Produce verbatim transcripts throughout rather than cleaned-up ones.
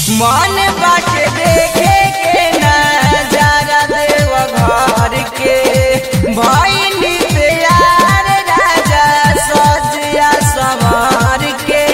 मन बाटे देखे के नजारा देव घर के भइनी तैयार राजा सजिया संवर के।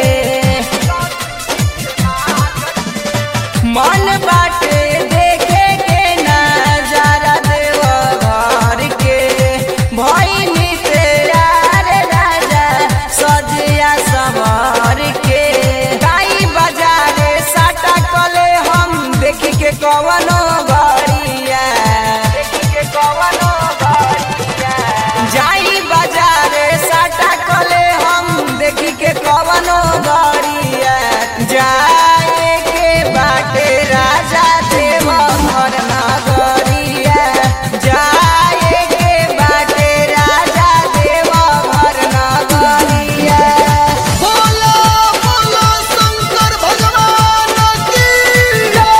मन बाटे देखे के नजारा देव घर के भइनी तैयार राजा सजिया संवर के। गाई बाजारे साटा कले हम देखी के कवनो गड़िया देखी के कवनो गड़िया जाई बाजारे साटा कले हम देखी के कवनो गड़िया। जाए के बाटे राजा देव घर नगरिया जाए के बाटे राजा देव घर नगरिया। बोलो बोलो शंकर भगवान की जय।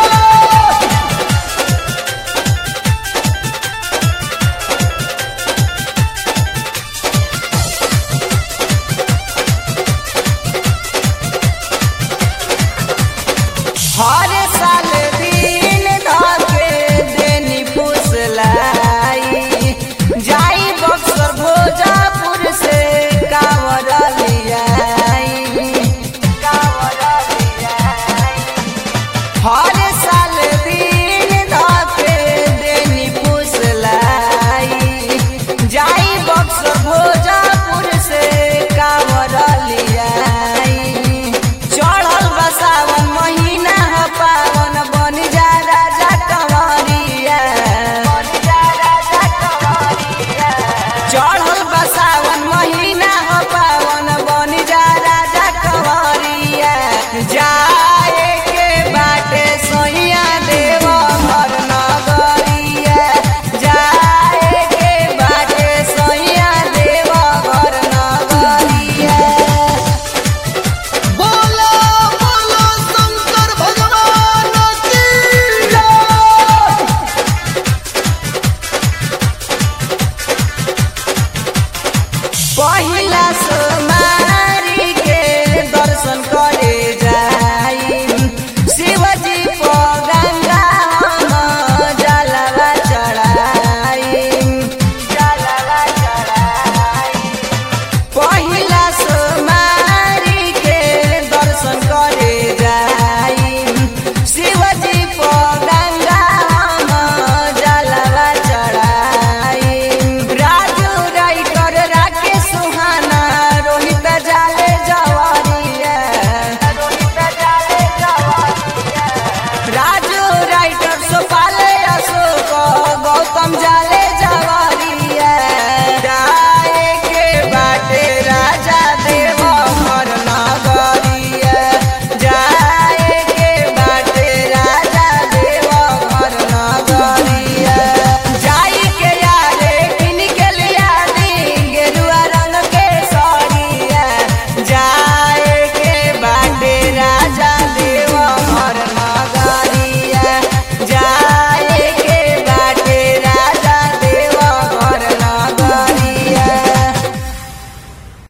हर